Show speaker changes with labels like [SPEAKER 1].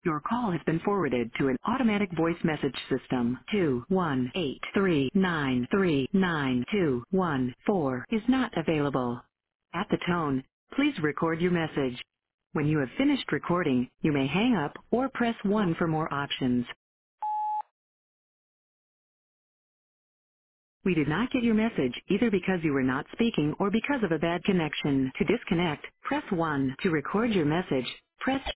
[SPEAKER 1] Your call has been forwarded to an automatic voice message system. 21839399214 is not available. At the tone, please record your message. When you have finished recording, you may hang up or press 1 for more options. We did not get your message either because you were not speaking or because of a bad connection. To disconnect, press 1. To record your message, press